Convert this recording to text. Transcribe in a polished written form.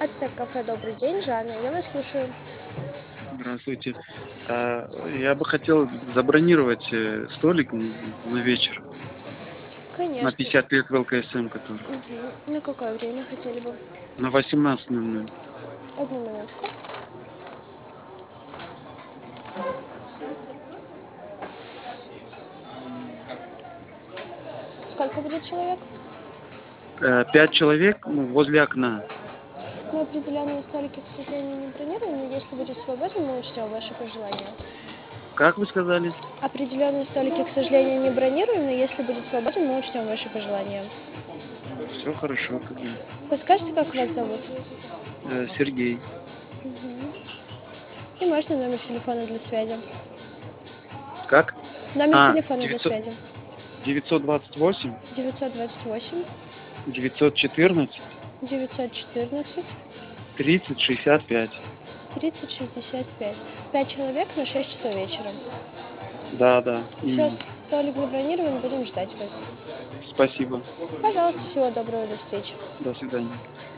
Ацтек кафе, добрый день, Жанна, я вас слушаю. Здравствуйте. Я бы хотел забронировать столик на вечер, на Конечно. 50 лет в ЛКСМ, который. На какое время хотели бы? На 18:00. Одну минутку. Сколько будет человек? 5 человек, возле окна. Мы определенные столики, к сожалению, не бронируем, но если будет свободен, мы учтем ваши пожелания. Как вы сказали? Определенные столики, к сожалению, не бронируем, но если будет свободен, мы учтем ваши пожелания. Все хорошо тогда. Подскажите, как вас зовут? Сергей. И можно номер телефона для связи. Как? Номер А, телефона для 900, связи. 928, 928 914, 914 30, 65. 30 65. 5 человек на 6 часов вечера. Да, да. Все, столик забронирован, будем ждать вас. Спасибо. Пожалуйста, всего доброго, до встречи. До свидания.